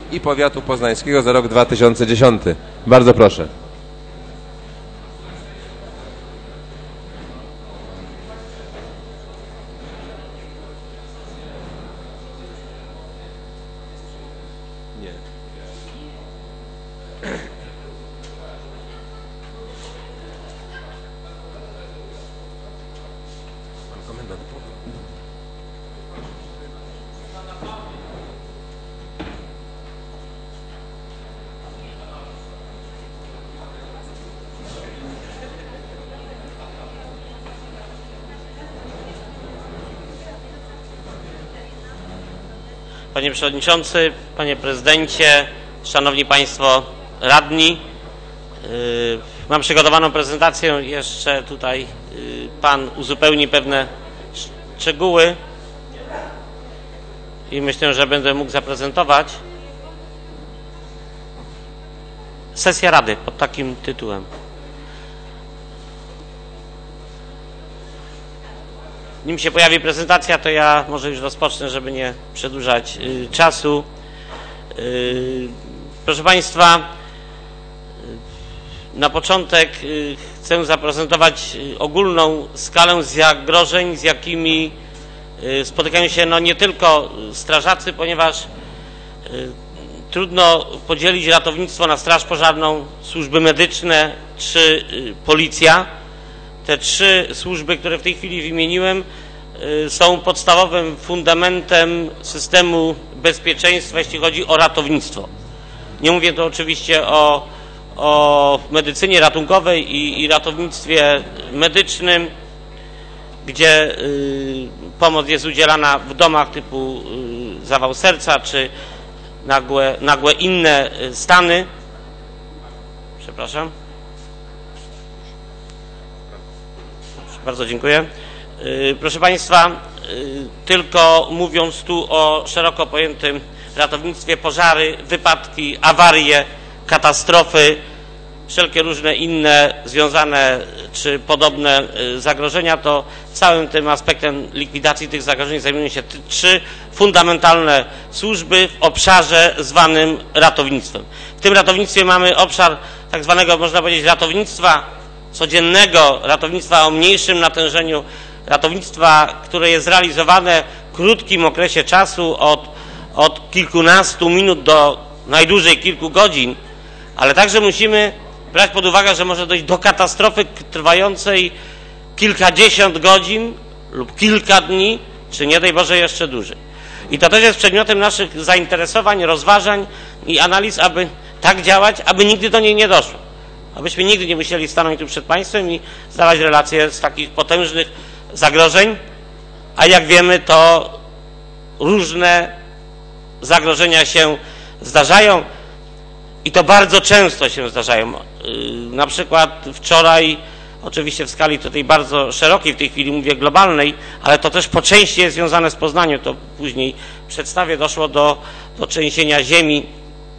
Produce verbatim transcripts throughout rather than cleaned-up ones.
i Powiatu Poznańskiego za rok dwa tysiące dziesiąty. Bardzo proszę. Panie Przewodniczący, Panie Prezydencie, Szanowni Państwo Radni, mam przygotowaną prezentację, jeszcze tutaj Pan uzupełni pewne szczegóły i myślę, że będę mógł zaprezentować. Sesja Rady pod takim tytułem. Nim się pojawi prezentacja, to ja może już rozpocznę, żeby nie przedłużać y, czasu. Y, proszę Państwa, y, na początek y, chcę zaprezentować y, ogólną skalę zagrożeń, z jakimi y, spotykają się no, nie tylko strażacy, ponieważ y, trudno podzielić ratownictwo na straż pożarną, służby medyczne czy y, policja. Te trzy służby, które w tej chwili wymieniłem, są podstawowym fundamentem systemu bezpieczeństwa, jeśli chodzi o ratownictwo. Nie mówię tu oczywiście o, o medycynie ratunkowej i, i ratownictwie medycznym, gdzie y, pomoc jest udzielana w domach typu y, zawał serca czy nagłe, nagłe inne stany. Przepraszam. Bardzo dziękuję. Proszę Państwa, tylko mówiąc tu o szeroko pojętym ratownictwie, pożary, wypadki, awarie, katastrofy, wszelkie różne inne związane czy podobne zagrożenia, to całym tym aspektem likwidacji tych zagrożeń zajmują się trzy fundamentalne służby w obszarze zwanym ratownictwem. W tym ratownictwie mamy obszar tak zwanego, można powiedzieć, ratownictwa codziennego, ratownictwa o mniejszym natężeniu, ratownictwa, które jest realizowane w krótkim okresie czasu od, od kilkunastu minut do najdłużej kilku godzin, ale także musimy brać pod uwagę, że może dojść do katastrofy trwającej kilkadziesiąt godzin lub kilka dni, czy nie daj Boże jeszcze dłużej. I to też jest przedmiotem naszych zainteresowań, rozważań i analiz, aby tak działać, aby nigdy do niej nie doszło. Abyśmy nigdy nie musieli stanąć tu przed Państwem i zdawać relacje z takich potężnych zagrożeń, a jak wiemy, to różne zagrożenia się zdarzają i to bardzo często się zdarzają. Na przykład wczoraj, oczywiście w skali tutaj bardzo szerokiej, w tej chwili mówię globalnej, ale to też po części jest związane z Poznaniem, to później przedstawię, doszło do, do trzęsienia ziemi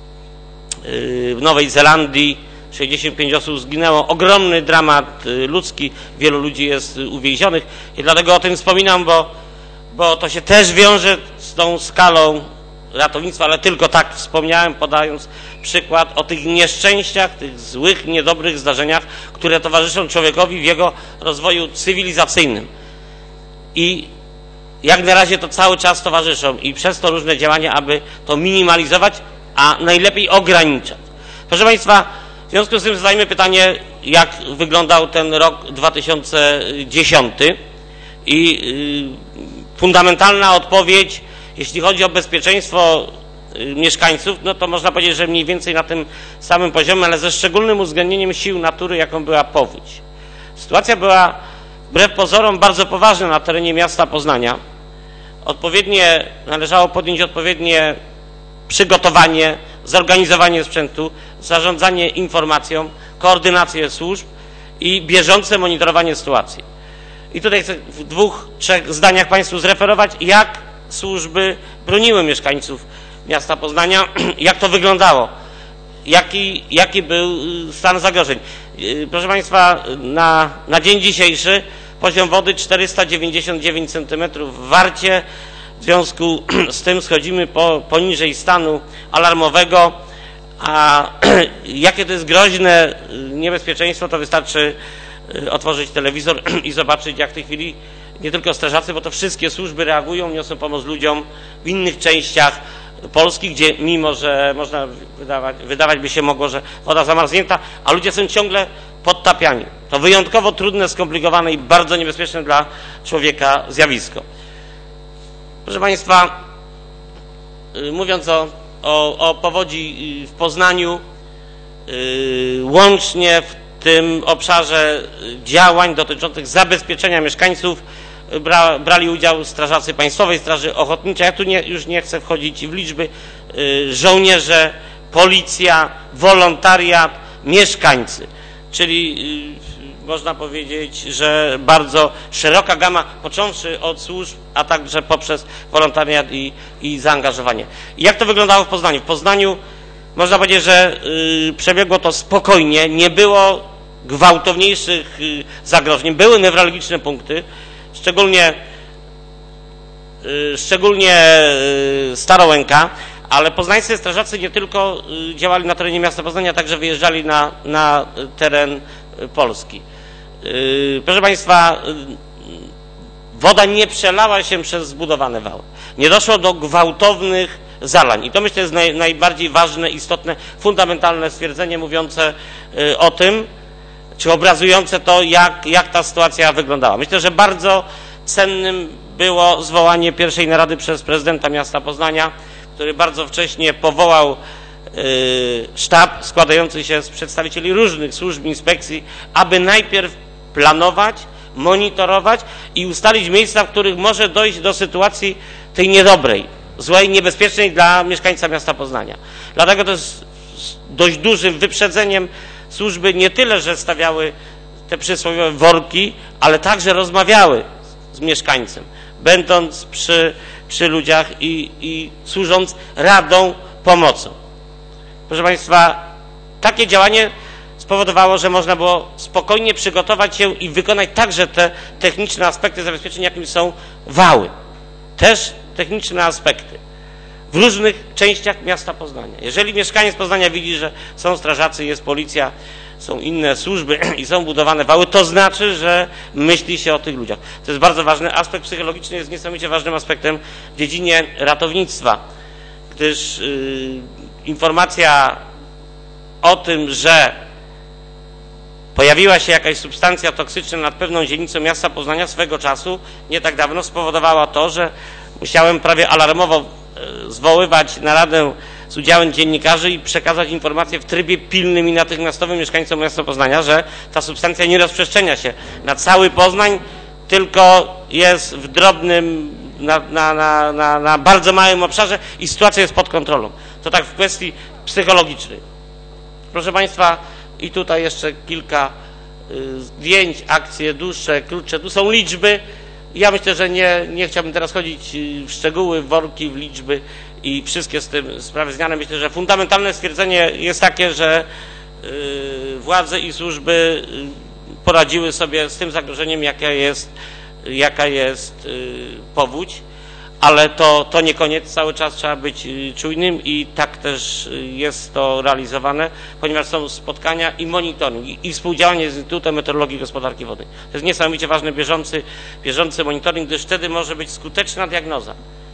w Nowej Zelandii, sześćdziesiąt pięć osób zginęło, ogromny dramat ludzki, wielu ludzi jest uwięzionych i dlatego o tym wspominam, bo, bo to się też wiąże z tą skalą ratownictwa, ale tylko tak wspomniałem, podając przykład o tych nieszczęściach, tych złych, niedobrych zdarzeniach, które towarzyszą człowiekowi w jego rozwoju cywilizacyjnym. I jak na razie to cały czas towarzyszą i przez to różne działania, aby to minimalizować, a najlepiej ograniczać. Proszę Państwa, w związku z tym zadajmy pytanie, jak wyglądał ten rok dwa tysiące dziesiąty i y, fundamentalna odpowiedź, jeśli chodzi o bezpieczeństwo y, mieszkańców, no to można powiedzieć, że mniej więcej na tym samym poziomie, ale ze szczególnym uwzględnieniem sił natury, jaką była powódź. Sytuacja była wbrew pozorom bardzo poważna na terenie miasta Poznania. Odpowiednie, należało podjąć odpowiednie przygotowanie, zorganizowanie sprzętu, zarządzanie informacją, koordynację służb i bieżące monitorowanie sytuacji. I tutaj chcę w dwóch, trzech zdaniach Państwu zreferować, jak służby broniły mieszkańców miasta Poznania, jak to wyglądało, jaki, jaki był stan zagrożeń. Proszę Państwa, na, na dzień dzisiejszy poziom wody czterysta dziewięćdziesiąt dziewięć centymetrów w Warcie, W związku z tym schodzimy po, poniżej stanu alarmowego, a jakie to jest groźne niebezpieczeństwo, to wystarczy otworzyć telewizor i zobaczyć, jak w tej chwili nie tylko strażacy, bo to wszystkie służby reagują, niosą pomoc ludziom w innych częściach Polski, gdzie mimo, że można wydawać, wydawać by się mogło, że woda zamarznięta, a ludzie są ciągle podtapiani. To wyjątkowo trudne, skomplikowane i bardzo niebezpieczne dla człowieka zjawisko. Proszę Państwa, mówiąc o, o, o powodzi w Poznaniu, łącznie w tym obszarze działań dotyczących zabezpieczenia mieszkańców bra, brali udział strażacy Państwowej Straży Ochotniczej. Ja tu nie, już nie chcę wchodzić w liczby. Żołnierze, policja, wolontariat, mieszkańcy. Czyli można powiedzieć, że bardzo szeroka gama, począwszy od służb, a także poprzez wolontariat i, i zaangażowanie. I jak to wyglądało w Poznaniu? W Poznaniu można powiedzieć, że y, przebiegło to spokojnie, nie było gwałtowniejszych y, zagrożeń, były newralgiczne punkty, szczególnie, y, szczególnie y, Starołęka, ale poznańscy strażacy nie tylko y, działali na terenie miasta Poznania, także wyjeżdżali na, na teren y, Polski. Y, proszę Państwa, y, woda nie przelała się przez zbudowane wały. Nie doszło do gwałtownych zalań. I to myślę jest naj, najbardziej ważne, istotne, fundamentalne stwierdzenie mówiące y, o tym, czy obrazujące to, jak, jak ta sytuacja wyglądała. Myślę, że bardzo cennym było zwołanie pierwszej narady przez prezydenta miasta Poznania, który bardzo wcześnie powołał y, sztab składający się z przedstawicieli różnych służb, inspekcji, aby najpierw planować, monitorować i ustalić miejsca, w których może dojść do sytuacji tej niedobrej, złej, niebezpiecznej dla mieszkańca miasta Poznania. Dlatego to jest dość dużym wyprzedzeniem służby nie tyle, że stawiały te przysłowiowe worki, ale także rozmawiały z mieszkańcem, będąc przy, przy ludziach i, i służąc radą, pomocą. Proszę Państwa, takie działanie spowodowało, że można było spokojnie przygotować się i wykonać także te techniczne aspekty zabezpieczenia, jakim są wały. Też techniczne aspekty w różnych częściach miasta Poznania. Jeżeli mieszkaniec Poznania widzi, że są strażacy, jest policja, są inne służby i są budowane wały, to znaczy, że myśli się o tych ludziach. To jest bardzo ważny aspekt psychologiczny, jest niesamowicie ważnym aspektem w dziedzinie ratownictwa, gdyż yy, informacja o tym, że pojawiła się jakaś substancja toksyczna nad pewną dzielnicą miasta Poznania swego czasu, nie tak dawno, spowodowała to, że musiałem prawie alarmowo zwoływać naradę z udziałem dziennikarzy i przekazać informację w trybie pilnym i natychmiastowym mieszkańcom miasta Poznania, że ta substancja nie rozprzestrzenia się na cały Poznań, tylko jest w drobnym, na, na, na, na, na bardzo małym obszarze i sytuacja jest pod kontrolą. To tak w kwestii psychologicznej. Proszę Państwa, i tutaj jeszcze kilka y, zdjęć, akcje dłuższe, krótsze. Tu są liczby. Ja myślę, że nie, nie chciałbym teraz chodzić w szczegóły, w worki, w liczby i wszystkie z tym sprawy zmiany. Myślę, że fundamentalne stwierdzenie jest takie, że y, władze i służby y, poradziły sobie z tym zagrożeniem, jaka jest, jaka jest y, powódź, ale to, to nie koniec, cały czas trzeba być y, czujnym i tak też y, jest to realizowane, ponieważ są spotkania i monitoring i, i współdziałanie z Instytutem Meteorologii i Gospodarki Wodnej. To jest niesamowicie ważny, bieżący, bieżący monitoring, gdyż wtedy może być skuteczna diagnoza.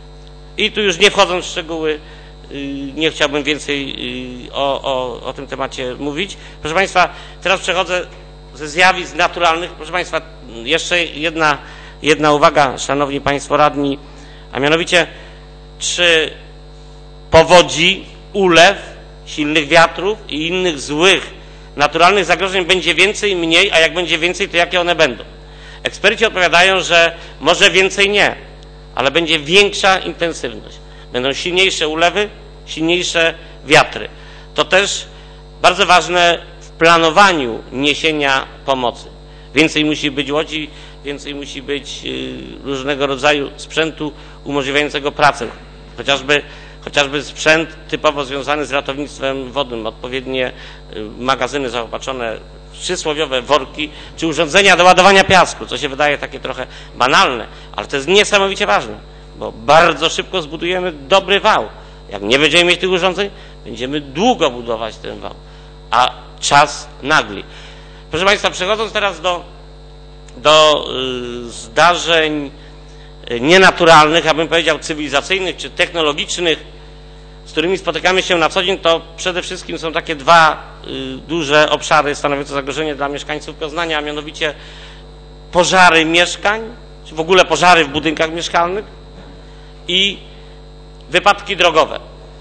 I tu już nie wchodząc w szczegóły, y, nie chciałbym więcej y, o, o, o tym temacie mówić. Proszę Państwa, teraz przechodzę ze zjawisk naturalnych. Proszę Państwa, jeszcze jedna, jedna uwaga, Szanowni Państwo Radni, a mianowicie, czy powodzi, ulew, silnych wiatrów i innych złych, naturalnych zagrożeń będzie więcej, mniej, a jak będzie więcej, to jakie one będą? Eksperci odpowiadają, że może więcej nie, ale będzie większa intensywność. Będą silniejsze ulewy, silniejsze wiatry. To też bardzo ważne w planowaniu niesienia pomocy. Więcej musi być łodzi, więcej musi być różnego rodzaju sprzętu umożliwiającego pracę. Chociażby, chociażby sprzęt typowo związany z ratownictwem wodnym, odpowiednie magazyny zaopatrzone w przysłowiowe worki, czy urządzenia do ładowania piasku, co się wydaje takie trochę banalne, ale to jest niesamowicie ważne. bo bardzo szybko zbudujemy dobry wał. Jak nie będziemy mieć tych urządzeń, będziemy długo budować ten wał, a czas nagli. Proszę Państwa, przechodząc teraz do, do y, zdarzeń nienaturalnych, abym powiedział cywilizacyjnych czy technologicznych, z którymi spotykamy się na co dzień, to przede wszystkim są takie dwa y, duże obszary stanowiące zagrożenie dla mieszkańców Poznania, a mianowicie pożary mieszkań, czy w ogóle pożary w budynkach mieszkalnych i wypadki drogowe.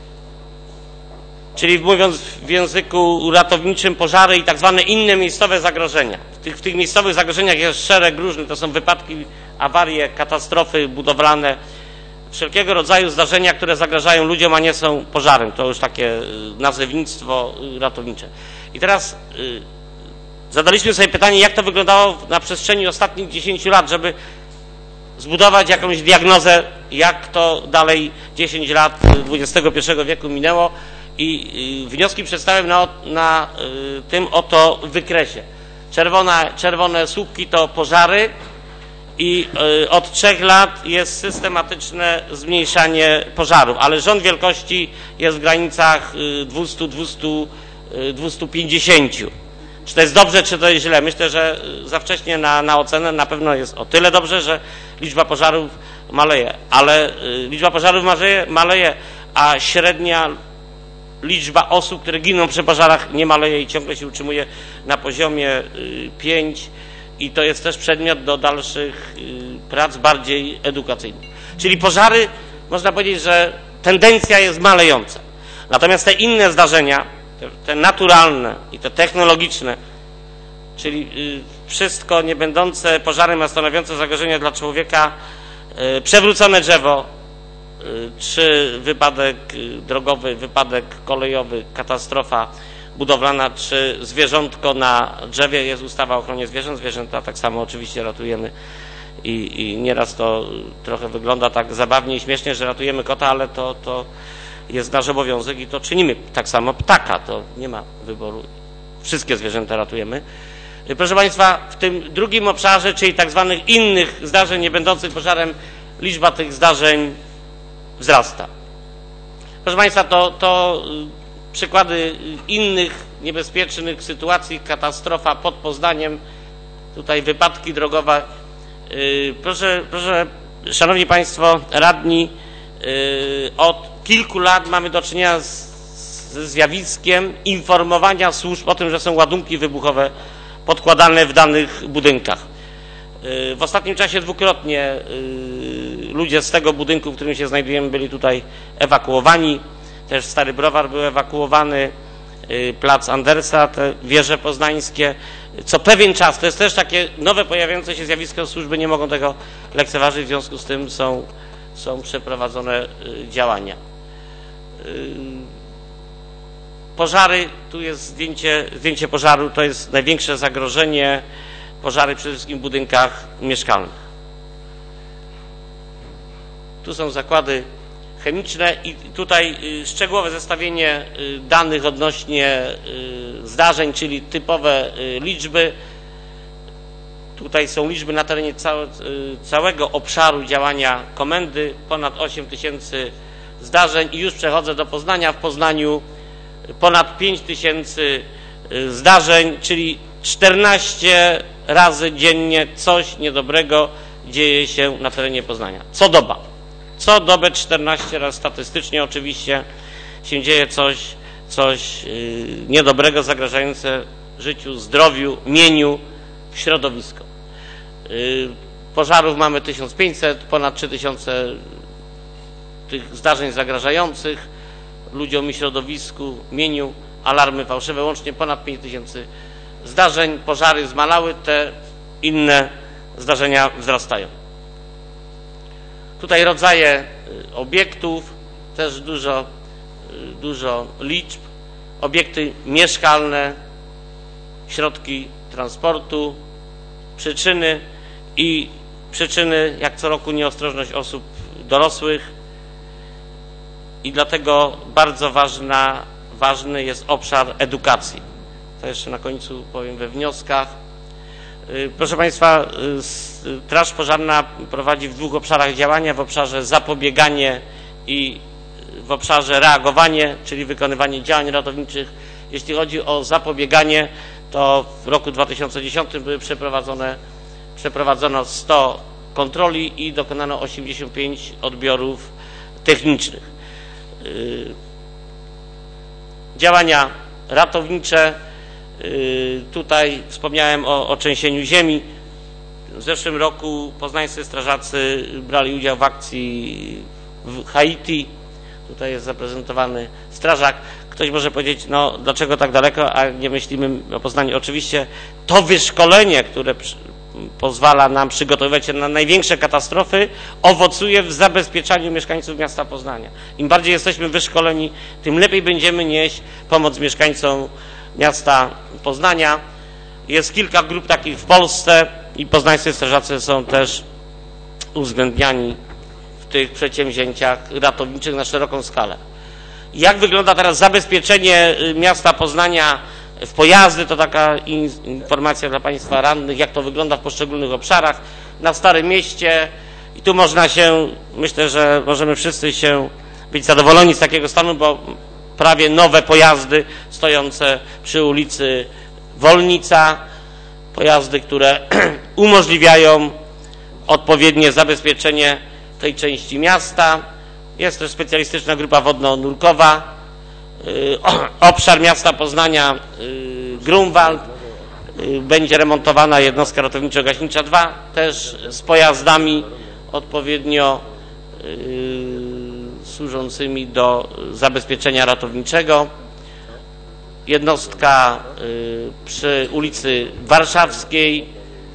Czyli mówiąc w języku ratowniczym, pożary i tak zwane inne miejscowe zagrożenia. W tych, w tych miejscowych zagrożeniach jest szereg różnych, to są wypadki, awarie, katastrofy budowlane, wszelkiego rodzaju zdarzenia, które zagrażają ludziom, a nie są pożarem. To już takie nazewnictwo ratownicze. I teraz y, zadaliśmy sobie pytanie, jak to wyglądało na przestrzeni ostatnich dziesięciu lat, żeby zbudować jakąś diagnozę, jak to dalej dziesięć lat dwudziestego pierwszego wieku minęło i y, wnioski przedstawiam na, na y, tym oto wykresie. Czerwona, czerwone słupki to pożary, i y, od trzech lat jest systematyczne zmniejszanie pożarów, ale rząd wielkości jest w granicach dwieście do dwustu pięćdziesięciu. Czy to jest dobrze, czy to jest źle? Myślę, że za wcześnie na, na ocenę. Na pewno jest o tyle dobrze, że liczba pożarów maleje, ale y, liczba pożarów maleje, maleje, a średnia liczba osób, które giną przy pożarach, nie maleje i ciągle się utrzymuje na poziomie y, pięć. I to jest też przedmiot do dalszych y, prac bardziej edukacyjnych. Czyli pożary, można powiedzieć, że tendencja jest malejąca. Natomiast te inne zdarzenia, te, te naturalne i te technologiczne, czyli y, wszystko nie będące pożarem, a stanowiące zagrożenie dla człowieka, y, przewrócone drzewo, y, czy wypadek y, drogowy, wypadek kolejowy, katastrofa budowlana, czy zwierzątko na drzewie, jest ustawa o ochronie zwierząt, zwierzęta tak samo oczywiście ratujemy i, i nieraz to trochę wygląda tak zabawnie i śmiesznie, że ratujemy kota, ale to, to jest nasz obowiązek i to czynimy. Tak samo ptaka, to nie ma wyboru, wszystkie zwierzęta ratujemy. Proszę Państwa, w tym drugim obszarze, czyli tak zwanych innych zdarzeń nie będących pożarem, liczba tych zdarzeń wzrasta. Proszę Państwa, to, to przykłady innych niebezpiecznych sytuacji, katastrofa pod Poznaniem, tutaj wypadki drogowe. Proszę, proszę, Szanowni Państwo radni, od kilku lat mamy do czynienia z, ze zjawiskiem informowania służb o tym, że są ładunki wybuchowe podkładane w danych budynkach. W ostatnim czasie dwukrotnie ludzie z tego budynku, w którym się znajdujemy, byli tutaj ewakuowani. Też Stary Browar był ewakuowany, plac Andersa, te wieże poznańskie. Co pewien czas, to jest też takie nowe pojawiające się zjawisko, służby nie mogą tego lekceważyć, w związku z tym są, są przeprowadzone działania. Pożary, tu jest zdjęcie, zdjęcie pożaru, to jest największe zagrożenie, pożary przede wszystkim w budynkach mieszkalnych. Tu są zakłady chemiczne i tutaj szczegółowe zestawienie danych odnośnie zdarzeń, czyli typowe liczby. Tutaj są liczby na terenie całe, całego obszaru działania komendy, ponad osiem tysięcy zdarzeń i już przechodzę do Poznania. W Poznaniu ponad pięć tysięcy zdarzeń, czyli czternaście razy dziennie coś niedobrego dzieje się na terenie Poznania. Co doba. Co dobę czternaście razy statystycznie oczywiście się dzieje coś, coś yy, niedobrego, zagrażające życiu, zdrowiu, mieniu, środowisku. Yy, pożarów mamy tysiąc pięćset, ponad trzy tysiące tych zdarzeń zagrażających ludziom i środowisku, mieniu, alarmy fałszywe, łącznie ponad pięć tysięcy zdarzeń. Pożary zmalały, te inne zdarzenia wzrastają. Tutaj rodzaje obiektów, też dużo, dużo liczb. Obiekty mieszkalne, środki transportu, przyczyny i przyczyny, jak co roku, nieostrożność osób dorosłych. I dlatego bardzo ważna, ważny jest obszar edukacji. To jeszcze na końcu powiem we wnioskach. Proszę Państwa, Straż Pożarna prowadzi w dwóch obszarach działania, w obszarze zapobieganie i w obszarze reagowanie, czyli wykonywanie działań ratowniczych. Jeśli chodzi o zapobieganie, to w roku dwa tysiące dziesiątym były przeprowadzone, przeprowadzono sto kontroli i dokonano osiemdziesiąt pięć odbiorów technicznych. Działania ratownicze, tutaj wspomniałem o oczęsieniu ziemi. W zeszłym roku poznańscy strażacy brali udział w akcji w Haiti. Tutaj jest zaprezentowany strażak. Ktoś może powiedzieć, no dlaczego tak daleko, a nie myślimy o Poznaniu. Oczywiście to wyszkolenie, które pozwala nam przygotowywać się na największe katastrofy, owocuje w zabezpieczaniu mieszkańców miasta Poznania. Im bardziej jesteśmy wyszkoleni, tym lepiej będziemy nieść pomoc mieszkańcom miasta Poznania. Jest kilka grup takich w Polsce i poznańscy strażacy są też uwzględniani w tych przedsięwzięciach ratowniczych na szeroką skalę. Jak wygląda teraz zabezpieczenie miasta Poznania w pojazdy? To taka informacja dla Państwa radnych, jak to wygląda w poszczególnych obszarach. Na Starym Mieście, i tu można się, myślę, że możemy wszyscy się być zadowoleni z takiego stanu, bo prawie nowe pojazdy stojące przy ulicy Wolnica, pojazdy, które umożliwiają odpowiednie zabezpieczenie tej części miasta. Jest też specjalistyczna grupa wodno-nurkowa. Obszar miasta Poznania, Grunwald, będzie remontowana jednostka ratowniczo-gaśnicza dwa, też z pojazdami odpowiednio służącymi do zabezpieczenia ratowniczego. Jednostka przy ulicy Warszawskiej,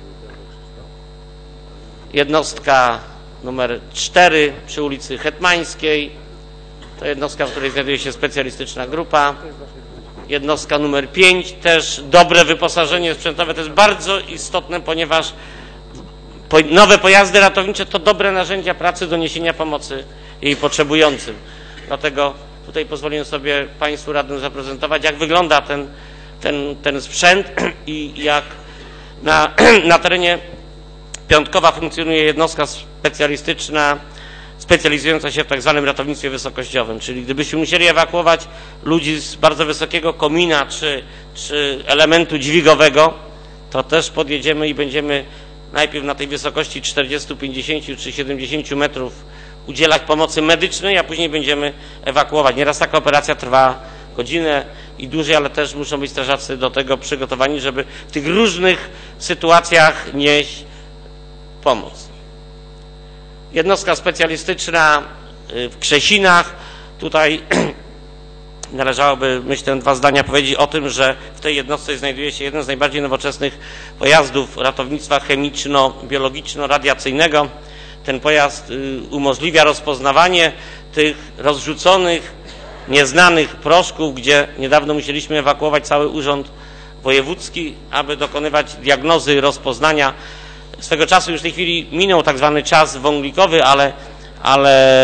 jednostka numer cztery przy ulicy Hetmańskiej, to jednostka, w której znajduje się specjalistyczna grupa. Jednostka numer pięć, też dobre wyposażenie sprzętowe, to jest bardzo istotne, ponieważ nowe pojazdy ratownicze to dobre narzędzia pracy do niesienia pomocy jej potrzebującym. Dlatego tutaj pozwoliłem sobie Państwu radnym zaprezentować, jak wygląda ten, ten, ten sprzęt i jak na, na terenie Piątkowa funkcjonuje jednostka specjalistyczna, specjalizująca się w tak zwanym ratownictwie wysokościowym, czyli gdybyśmy musieli ewakuować ludzi z bardzo wysokiego komina czy, czy elementu dźwigowego, to też podjedziemy i będziemy najpierw na tej wysokości czterdziestu, pięćdziesięciu czy siedemdziesięciu metrów udzielać pomocy medycznej, a później będziemy ewakuować. Nieraz taka operacja trwa godzinę i dłużej, ale też muszą być strażacy do tego przygotowani, żeby w tych różnych sytuacjach nieść pomoc. Jednostka specjalistyczna w Krzesinach. Tutaj należałoby, myślę, dwa zdania powiedzieć o tym, że w tej jednostce znajduje się jeden z najbardziej nowoczesnych pojazdów ratownictwa chemiczno-biologiczno-radiacyjnego. Ten pojazd umożliwia rozpoznawanie tych rozrzuconych, nieznanych proszków, gdzie niedawno musieliśmy ewakuować cały urząd wojewódzki, aby dokonywać diagnozy, rozpoznania. Swego czasu już w tej chwili minął tak zwany czas wąglikowy, ale, ale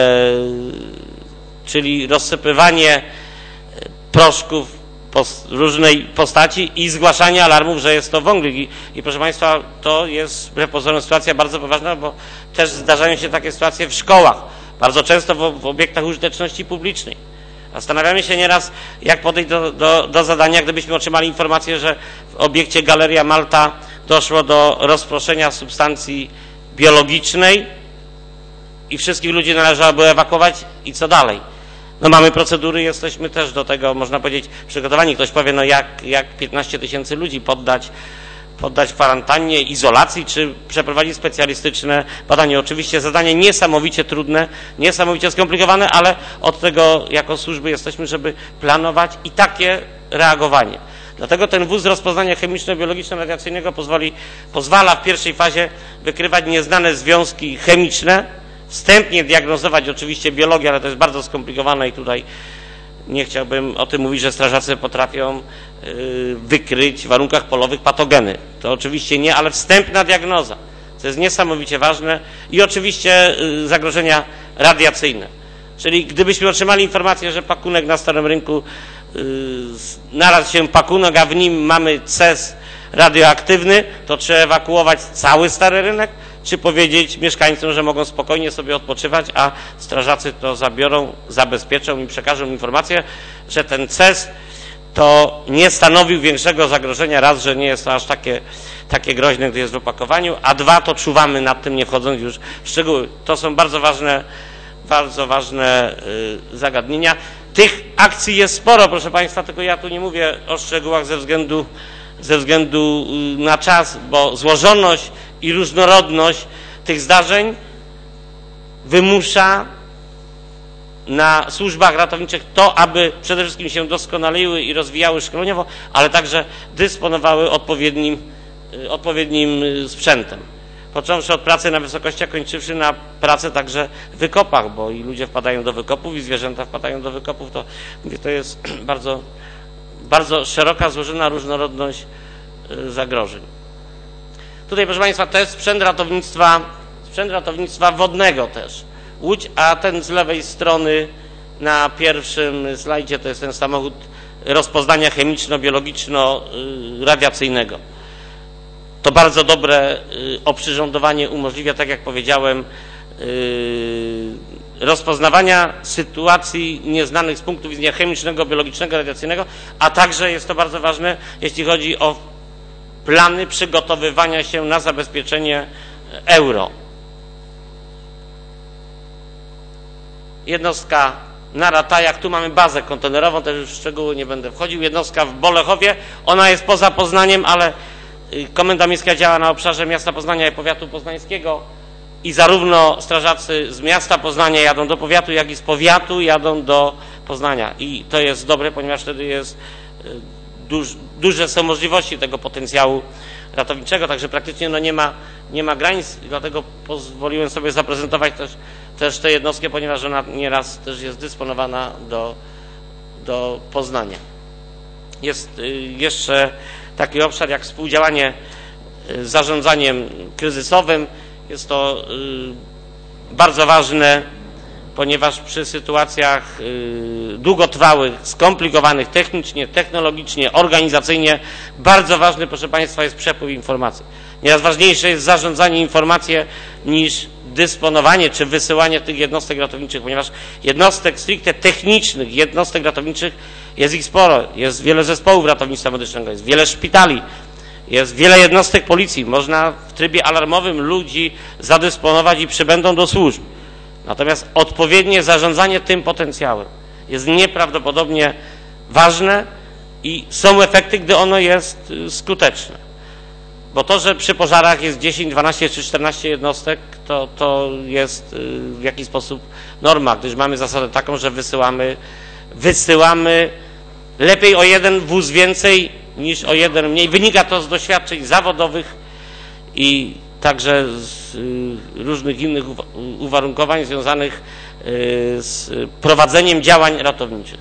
czyli rozsypywanie proszków w różnej postaci i zgłaszanie alarmów, że jest to wąglik. I, i proszę Państwa, to jest wbrew pozorom sytuacja bardzo poważna, bo też zdarzają się takie sytuacje w szkołach, bardzo często w, w obiektach użyteczności publicznej. Zastanawiamy się nieraz, jak podejść do, do, do zadania, gdybyśmy otrzymali informację, że w obiekcie Galeria Malta doszło do rozproszenia substancji biologicznej i wszystkich ludzi należałoby ewakuować i co dalej? No mamy procedury, jesteśmy też do tego, można powiedzieć, przygotowani. Ktoś powie, no jak, jak piętnaście tysięcy ludzi poddać, poddać kwarantannie, izolacji, czy przeprowadzić specjalistyczne badanie. Oczywiście zadanie niesamowicie trudne, niesamowicie skomplikowane, ale od tego jako służby jesteśmy, żeby planować i takie reagowanie. Dlatego ten wóz rozpoznania chemiczno-biologiczno-radiacyjnego pozwoli, pozwala w pierwszej fazie wykrywać nieznane związki chemiczne, wstępnie diagnozować oczywiście biologię, ale to jest bardzo skomplikowane i tutaj nie chciałbym o tym mówić, że strażacy potrafią yy, wykryć w warunkach polowych patogeny. To oczywiście nie, ale wstępna diagnoza, co jest niesamowicie ważne i oczywiście yy, zagrożenia radiacyjne. Czyli gdybyśmy otrzymali informację, że pakunek na Starym Rynku, yy, znalazł się pakunek, a w nim mamy C E S radioaktywny, to trzeba ewakuować cały Stary Rynek, czy powiedzieć mieszkańcom, że mogą spokojnie sobie odpoczywać, a strażacy to zabiorą, zabezpieczą i przekażą informację, że ten C E S to nie stanowił większego zagrożenia, raz, że nie jest to aż takie, takie groźne, gdy jest w opakowaniu, a dwa, to czuwamy nad tym, nie wchodząc już w szczegóły. To są bardzo ważne, bardzo ważne y, zagadnienia. Tych akcji jest sporo, proszę Państwa, tylko ja tu nie mówię o szczegółach ze względu, ze względu y, na czas, bo złożoność i różnorodność tych zdarzeń wymusza na służbach ratowniczych to, aby przede wszystkim się doskonaliły i rozwijały szkoleniowo, ale także dysponowały odpowiednim, odpowiednim sprzętem. Począwszy od pracy na wysokości, a kończywszy na pracę także w wykopach, bo i ludzie wpadają do wykopów i zwierzęta wpadają do wykopów, to, to jest bardzo, bardzo szeroka, złożona różnorodność zagrożeń. Tutaj, proszę Państwa, to jest sprzęt ratownictwa, sprzęt ratownictwa wodnego też. Łódź, a ten z lewej strony na pierwszym slajdzie to jest ten samochód rozpoznania chemiczno-biologiczno-radiacyjnego. To bardzo dobre oprzyrządowanie umożliwia, tak jak powiedziałem, rozpoznawania sytuacji nieznanych z punktu widzenia chemicznego, biologicznego, radiacyjnego, a także jest to bardzo ważne, jeśli chodzi o plany przygotowywania się na zabezpieczenie euro. Jednostka na Ratajach, tu mamy bazę kontenerową, też już w szczegóły nie będę wchodził. Jednostka w Bolechowie, ona jest poza Poznaniem, ale Komenda Miejska działa na obszarze miasta Poznania i powiatu poznańskiego i zarówno strażacy z miasta Poznania jadą do powiatu, jak i z powiatu jadą do Poznania. I to jest dobre, ponieważ wtedy jest duż, duże są możliwości tego potencjału ratowniczego, także praktycznie no nie ma, nie ma granic, dlatego pozwoliłem sobie zaprezentować też, też tę jednostkę, ponieważ ona nieraz też jest dysponowana do, do Poznania. Jest jeszcze taki obszar jak współdziałanie z zarządzaniem kryzysowym. Jest to bardzo ważne, ponieważ przy sytuacjach długotrwałych, skomplikowanych technicznie, technologicznie, organizacyjnie bardzo ważny, proszę Państwa, jest przepływ informacji. Nieraz ważniejsze jest zarządzanie informacją niż dysponowanie czy wysyłanie tych jednostek ratowniczych, ponieważ jednostek stricte technicznych, jednostek ratowniczych jest ich sporo. Jest wiele zespołów ratownictwa medycznego, jest wiele szpitali, jest wiele jednostek policji. Można w trybie alarmowym ludzi zadysponować i przybędą do służb. Natomiast odpowiednie zarządzanie tym potencjałem jest nieprawdopodobnie ważne i są efekty, gdy ono jest skuteczne. Bo to, że przy pożarach jest dziesięć, dwanaście czy czternaście jednostek, to, to jest w jakiś sposób norma, gdyż mamy zasadę taką, że wysyłamy, wysyłamy lepiej o jeden wóz więcej niż o jeden mniej. Wynika to z doświadczeń zawodowych i także z różnych innych uwarunkowań związanych z prowadzeniem działań ratowniczych.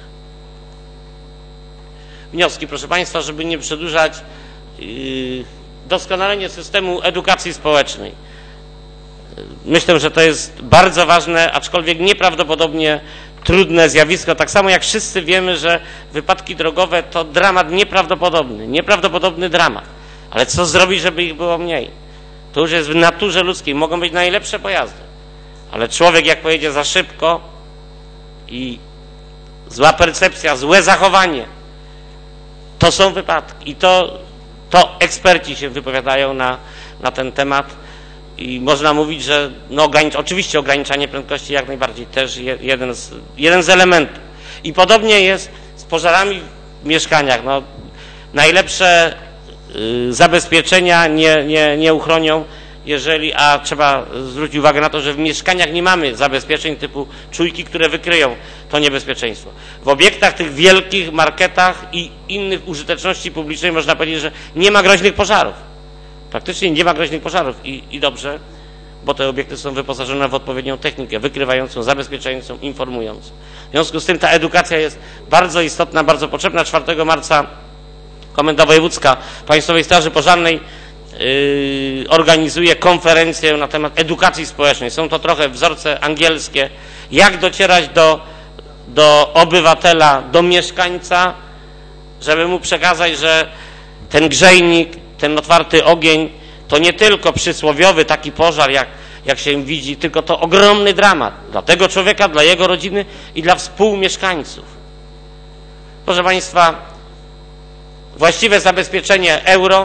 Wnioski, proszę Państwa, żeby nie przedłużać, doskonalenie systemu edukacji społecznej. Myślę, że to jest bardzo ważne, aczkolwiek nieprawdopodobnie trudne zjawisko. Tak samo jak wszyscy wiemy, że wypadki drogowe to dramat nieprawdopodobny, nieprawdopodobny dramat. Ale co zrobić, żeby ich było mniej? To już jest w naturze ludzkiej. Mogą być najlepsze pojazdy, ale człowiek jak pojedzie za szybko i zła percepcja, złe zachowanie, to są wypadki. I to, to eksperci się wypowiadają na, na ten temat i można mówić, że no, ogranicz, oczywiście ograniczanie prędkości jak najbardziej też je, jeden, z, jeden z elementów. I podobnie jest z pożarami w mieszkaniach. No, najlepsze y, zabezpieczenia nie, nie, nie uchronią, jeżeli, a trzeba zwrócić uwagę na to, że w mieszkaniach nie mamy zabezpieczeń typu czujki, które wykryją to niebezpieczeństwo. W obiektach tych wielkich, marketach i innych użyteczności publicznej można powiedzieć, że nie ma groźnych pożarów. Praktycznie nie ma groźnych pożarów i, i dobrze, bo te obiekty są wyposażone w odpowiednią technikę wykrywającą, zabezpieczającą, informującą. W związku z tym ta edukacja jest bardzo istotna, bardzo potrzebna. czwartego marca Komenda Wojewódzka Państwowej Straży Pożarnej Yy, organizuje konferencję na temat edukacji społecznej. Są to trochę wzorce angielskie, jak docierać do, do obywatela, do mieszkańca, żeby mu przekazać, że ten grzejnik, ten otwarty ogień to nie tylko przysłowiowy taki pożar, jak, jak się widzi, tylko to ogromny dramat dla tego człowieka, dla jego rodziny i dla współmieszkańców. Proszę Państwa, właściwe zabezpieczenie euro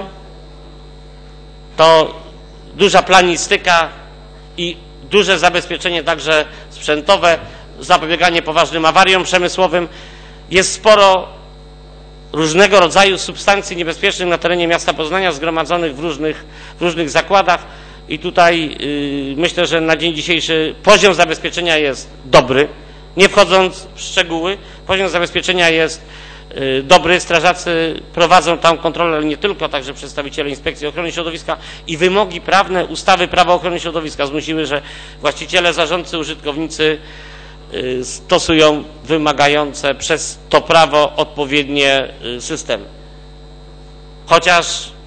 to duża planistyka i duże zabezpieczenie także sprzętowe, zapobieganie poważnym awariom przemysłowym. Jest sporo różnego rodzaju substancji niebezpiecznych na terenie miasta Poznania zgromadzonych w różnych, w różnych zakładach i tutaj yy, myślę, że na dzień dzisiejszy poziom zabezpieczenia jest dobry. Nie wchodząc w szczegóły, poziom zabezpieczenia jest yy, dobry. Strażacy prowadzą tam kontrolę, ale nie tylko, także przedstawiciele Inspekcji Ochrony Środowiska i wymogi prawne ustawy Prawa Ochrony Środowiska zmusiły, że właściciele, zarządcy, użytkownicy stosują wymagające przez to prawo odpowiednie systemy. Chociaż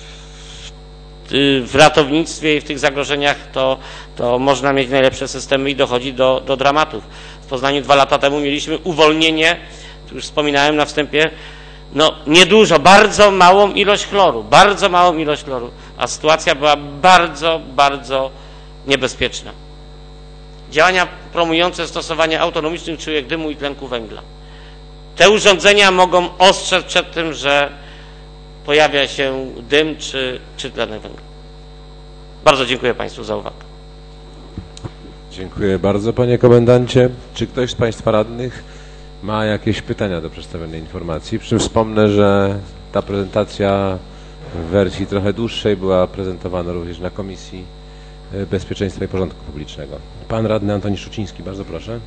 w ratownictwie i w tych zagrożeniach to, to można mieć najlepsze systemy i dochodzi do, do dramatów. W Poznaniu dwa lata temu mieliśmy uwolnienie, już wspominałem na wstępie, no niedużo, bardzo małą ilość chloru, bardzo małą ilość chloru, a sytuacja była bardzo, bardzo niebezpieczna. Działania promujące stosowanie autonomicznych czujek dymu i tlenku węgla. Te urządzenia mogą ostrzec przed tym, że pojawia się dym czy, czy tlenek węgla. Bardzo dziękuję Państwu za uwagę. Dziękuję bardzo, panie komendancie. Czy ktoś z Państwa radnych ma jakieś pytania do przedstawionej informacji? Przy czym wspomnę, że ta prezentacja w wersji trochę dłuższej była prezentowana również na Komisji Bezpieczeństwa i Porządku Publicznego. Pan radny Antoni Szczuciński, bardzo proszę.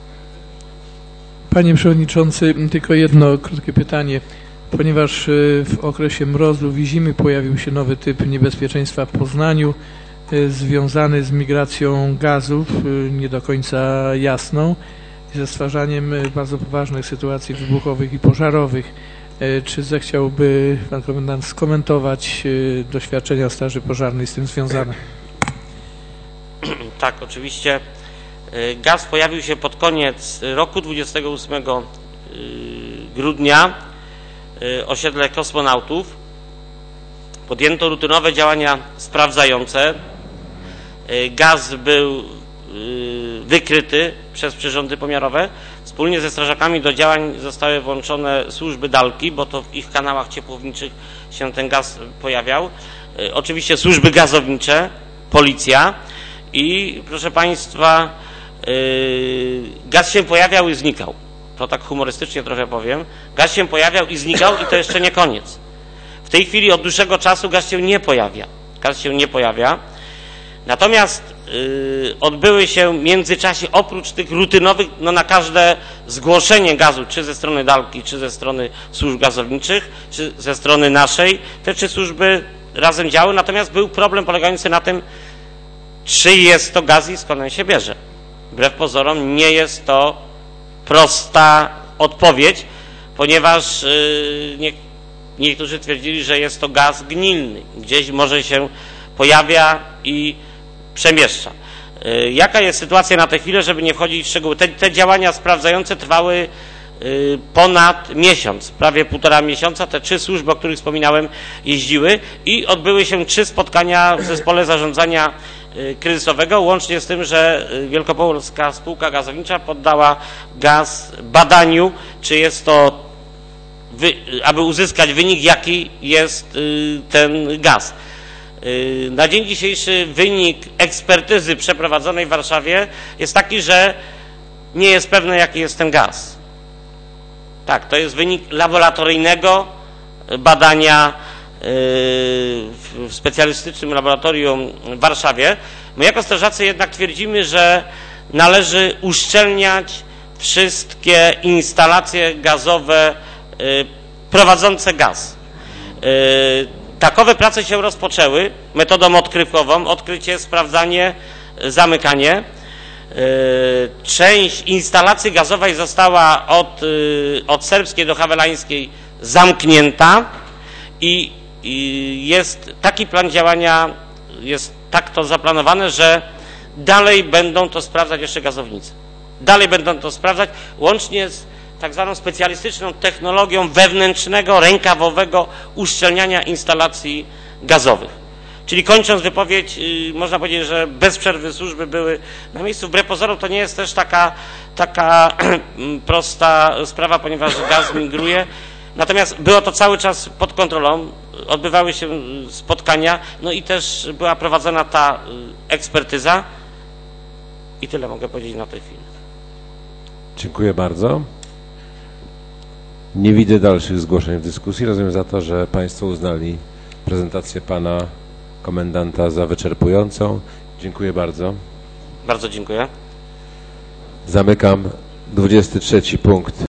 Panie Przewodniczący, tylko jedno krótkie pytanie. Ponieważ w okresie mrozów i zimy pojawił się nowy typ niebezpieczeństwa w Poznaniu związany z migracją gazów, nie do końca jasną, i ze stwarzaniem bardzo poważnych sytuacji wybuchowych i pożarowych. Czy zechciałby Pan Komendant skomentować doświadczenia Straży Pożarnej z tym związane? Tak, oczywiście. Gaz pojawił się pod koniec roku, dwudziestego ósmego grudnia, osiedle kosmonautów. Podjęto rutynowe działania sprawdzające. Gaz był wykryty przez przyrządy pomiarowe. Wspólnie ze strażakami do działań zostały włączone służby dalki, bo to w ich kanałach ciepłowniczych się ten gaz pojawiał. Oczywiście służby gazownicze, policja i proszę Państwa, gaz się pojawiał i znikał. To tak humorystycznie trochę powiem. Gaz się pojawiał i znikał i to jeszcze nie koniec. W tej chwili od dłuższego czasu gaz się nie pojawia. Gaz się nie pojawia. Natomiast yy, odbyły się w międzyczasie oprócz tych rutynowych, no na każde zgłoszenie gazu, czy ze strony dalki, czy ze strony służb gazowniczych, czy ze strony naszej, te trzy służby razem działały. Natomiast był problem polegający na tym, czy jest to gaz i skąd on się bierze. Wbrew pozorom nie jest to prosta odpowiedź, ponieważ yy, nie, niektórzy twierdzili, że jest to gaz gnilny. Gdzieś może się pojawia i przemieszcza. Yy, jaka jest sytuacja na tę chwilę, żeby nie wchodzić w szczegóły? Te, te działania sprawdzające trwały yy, ponad miesiąc, prawie półtora miesiąca. Te trzy służby, o których wspominałem, jeździły i odbyły się trzy spotkania w zespole zarządzania kryzysowego, łącznie z tym, że Wielkopolska Spółka Gazownicza poddała gaz badaniu, czy jest to, aby uzyskać wynik, jaki jest ten gaz. Na dzień dzisiejszy wynik ekspertyzy przeprowadzonej w Warszawie jest taki, że nie jest pewne, jaki jest ten gaz. Tak, to jest wynik laboratoryjnego badania w specjalistycznym laboratorium w Warszawie. My jako strażacy jednak twierdzimy, że należy uszczelniać wszystkie instalacje gazowe prowadzące gaz. Takowe prace się rozpoczęły metodą odkrywkową, odkrycie, sprawdzanie, zamykanie. Część instalacji gazowej została od, od Serbskiej do Hawelańskiej zamknięta i jest taki plan działania, jest tak to zaplanowane, że dalej będą to sprawdzać jeszcze gazownicy. Dalej będą to sprawdzać, łącznie z tak zwaną specjalistyczną technologią wewnętrznego, rękawowego uszczelniania instalacji gazowych. Czyli kończąc wypowiedź, yy, można powiedzieć, że bez przerwy służby były na miejscu. Wbrew pozorom to nie jest też taka, taka prosta sprawa, ponieważ gaz migruje. Natomiast było to cały czas pod kontrolą, odbywały się spotkania, no i też była prowadzona ta ekspertyza. I tyle mogę powiedzieć na tej chwili. Dziękuję bardzo. Nie widzę dalszych zgłoszeń w dyskusji. Rozumiem za to, że Państwo uznali prezentację Pana Komendanta za wyczerpującą. Dziękuję bardzo. Bardzo dziękuję. Zamykam dwudziesty trzeci punkt